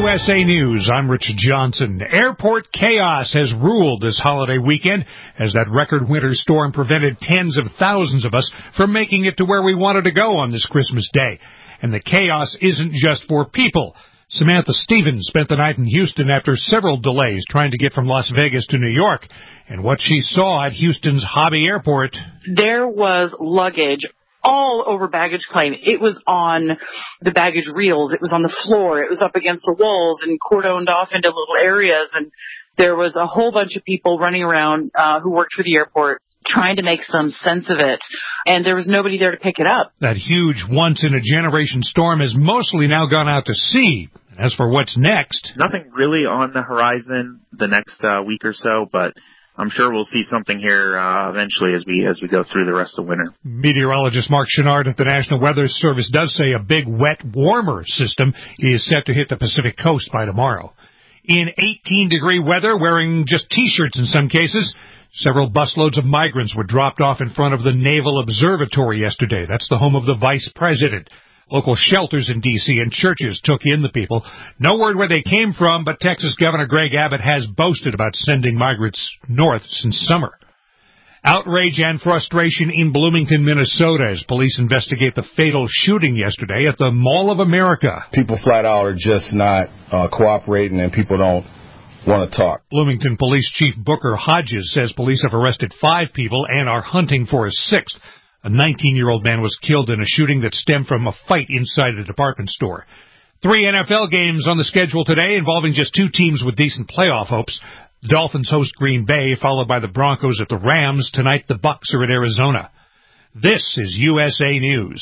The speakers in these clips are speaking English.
USA News, I'm Rich Johnson. Airport chaos has ruled this holiday weekend as that record winter storm prevented tens of thousands of us from making it to where we wanted to go on this Christmas Day. And the chaos isn't just for people. Samantha Stevens spent the night in Houston after several delays trying to get from Las Vegas to New York. And what she saw at Houston's Hobby Airport. There was luggage all over baggage claim. It was on the baggage reels. It was on the floor. It was up against the walls and cordoned off into little areas. And there was a whole bunch of people running around who worked for the airport trying to make some sense of it. And there was nobody there to pick it up. That huge once-in-a-generation storm has mostly now gone out to sea. As for what's next, nothing really on the horizon the next week or so, but I'm sure we'll see something here eventually as we go through the rest of winter. Meteorologist Mark Chenard at the National Weather Service does say a big, wet, warmer system is set to hit the Pacific coast by tomorrow. In 18-degree weather, wearing just T-shirts in some cases, several busloads of migrants were dropped off in front of the Naval Observatory yesterday. That's the home of the vice president. Local shelters in D.C. and churches took in the people. No word where they came from, but Texas Governor Greg Abbott has boasted about sending migrants north since summer. Outrage and frustration in Bloomington, Minnesota, as police investigate the fatal shooting yesterday at the Mall of America. People flat out are just not cooperating, and people don't want to talk. Bloomington Police Chief Booker Hodges says police have arrested 5 people and are hunting for a 6th. A 19-year-old man was killed in a shooting that stemmed from a fight inside a department store. 3 NFL games on the schedule today involving just 2 teams with decent playoff hopes. The Dolphins host Green Bay, followed by the Broncos at the Rams. Tonight, the Bucs are at Arizona. This is USA News.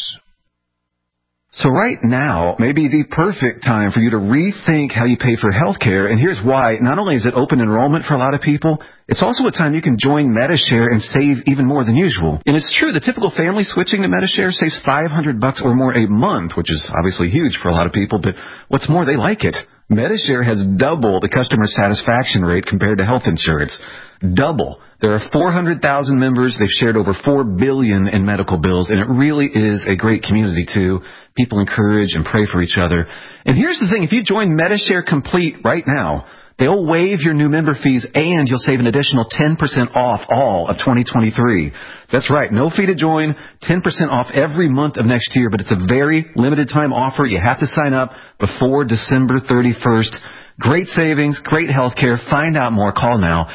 So right now may be the perfect time for you to rethink how you pay for health care. And here's why. Not only is it open enrollment for a lot of people, it's also a time you can join Medi-Share and save even more than usual. And it's true, the typical family switching to Medi-Share saves $500 or more a month, which is obviously huge for a lot of people. But what's more, they like it. Medi-Share has double the customer satisfaction rate compared to health insurance. Double. There are 400,000 members. They've shared over $4 billion in medical bills, and it really is a great community, too. People encourage and pray for each other. And here's the thing. If you join Medi-Share Complete right now, they'll waive your new member fees, and you'll save an additional 10% off all of 2023. That's right. No fee to join, 10% off every month of next year, but it's a very limited time offer. You have to sign up before December 31st. Great savings, great health care. Find out more. Call now.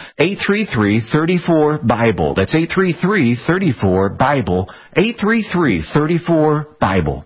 833-34-BIBLE. That's 833-34-BIBLE. 833-34-BIBLE.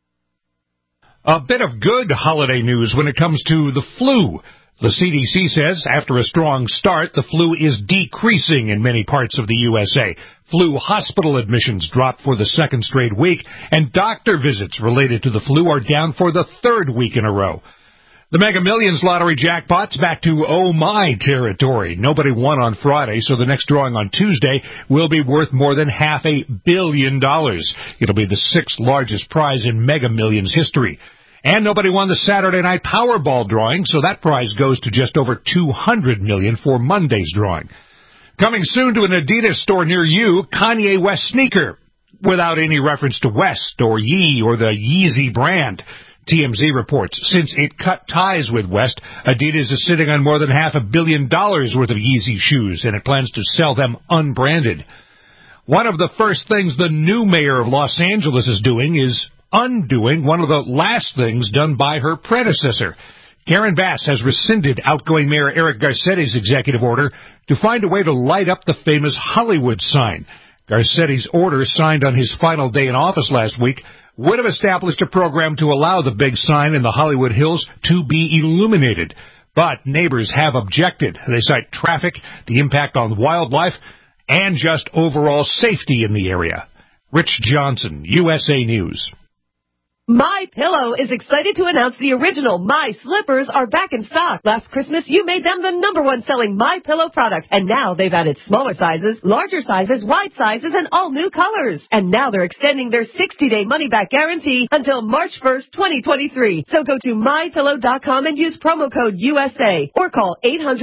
A bit of good holiday news when it comes to the flu. The CDC says after a strong start, the flu is decreasing in many parts of the USA. Flu hospital admissions dropped for the 2nd straight week, and doctor visits related to the flu are down for the 3rd week in a row. The Mega Millions lottery jackpot's back to oh my territory. Nobody won on Friday, so the next drawing on Tuesday will be worth more than $500 million. It'll be the 6th largest prize in Mega Millions history. And nobody won the Saturday night Powerball drawing, so that prize goes to just over $200 million for Monday's drawing. Coming soon to an Adidas store near you, Kanye West sneaker, without any reference to West or Yee or the Yeezy brand. TMZ reports since it cut ties with West, Adidas is sitting on more than $500 million worth of Yeezy shoes, and it plans to sell them unbranded. One of the first things the new mayor of Los Angeles is doing is undoing one of the last things done by her predecessor. Karen Bass has rescinded outgoing Mayor Eric Garcetti's executive order to find a way to light up the famous Hollywood sign. Garcetti's order, signed on his final day in office last week, would have established a program to allow the big sign in the Hollywood Hills to be illuminated. But neighbors have objected. They cite traffic, the impact on wildlife, and just overall safety in the area. Rich Johnson, USA News. My Pillow is excited to announce the original My Slippers are back in stock. Last Christmas, you made them the #1 selling My Pillow product, and now they've added smaller sizes, larger sizes, wide sizes, and all new colors. And now they're extending their 60-day money-back guarantee until March 1st, 2023. So go to MyPillow.com and use promo code USA or call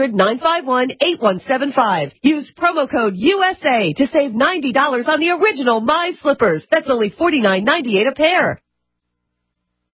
800-951-8175. Use promo code USA to save $90 on the original My Slippers. That's only $49.98 a pair.